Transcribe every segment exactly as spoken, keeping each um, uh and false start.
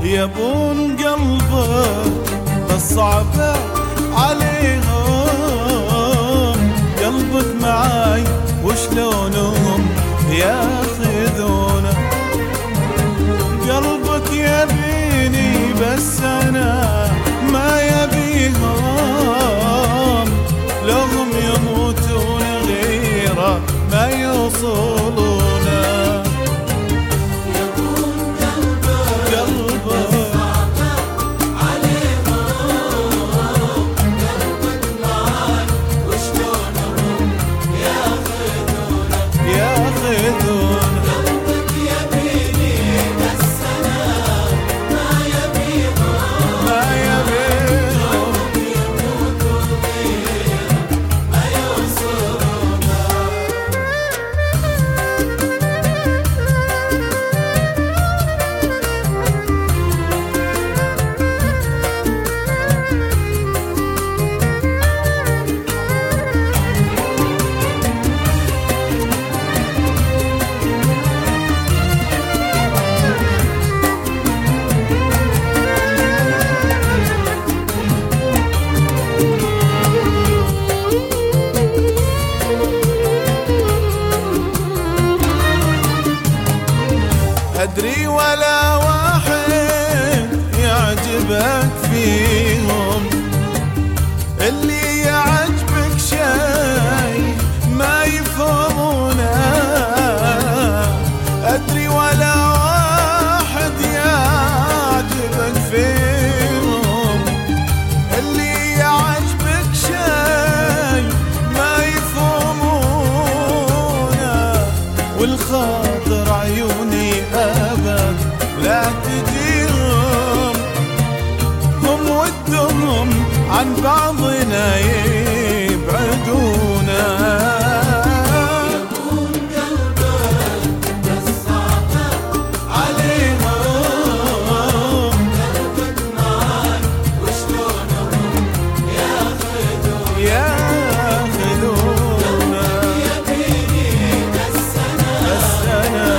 يبون قلبك بس صعبة عليهم، قلبك معاي وشلونهم ياخذونه، قلبك يبيني بس أنا ما يبيهم، لهم يموتون غيره ما يوصلونه. أدري ولا واحد يعجبك فيهم، اللي يعجبك شيء ما يفهمونه، أدري ولا واحد يعجبك فيهم، اللي يعجبك شيء ما يفهمونه، والخاطر عيوني أبد لا تجيهم، هم ودهم عن بعضنا يبعدونا. يبون قلبك بس صعبة عليهم، قلبك معاي وشلونهم ياخذون ياخذون، يبيني بس أنا بس أنا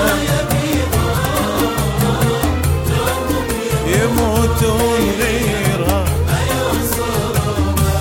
يموتون غيره ما يوصلونه.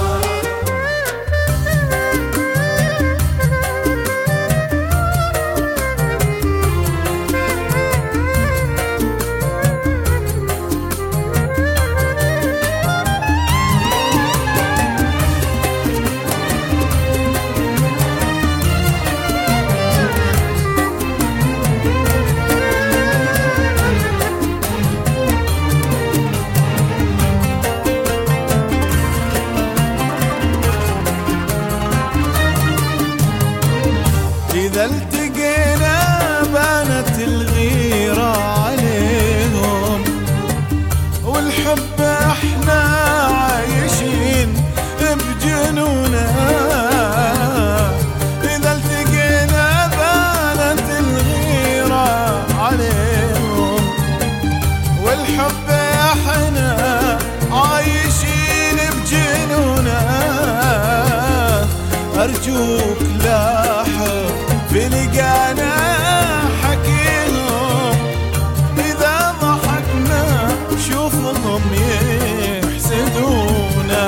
إذا التقينا بانت الغيرة عليهم، والحب احنا عايشين بجنونه، إذا التقينا بانت الغيرة عليهم، والحب احنا عايشين بجنونه، أرجوك لاحظ في لقانا حكيهم، إذا ضحكنا شوفهم يحسدونا.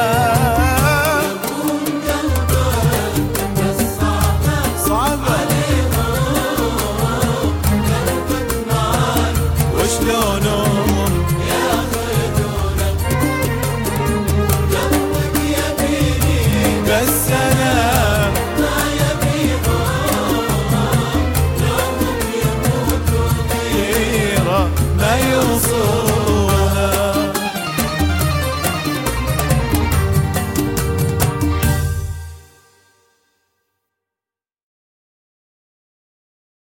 يبون قلبك بس صعبة صعبة عليهم، قلبك معاي وشلونهم ياخذونك، قلبك يبيني بس أنا ما يوصل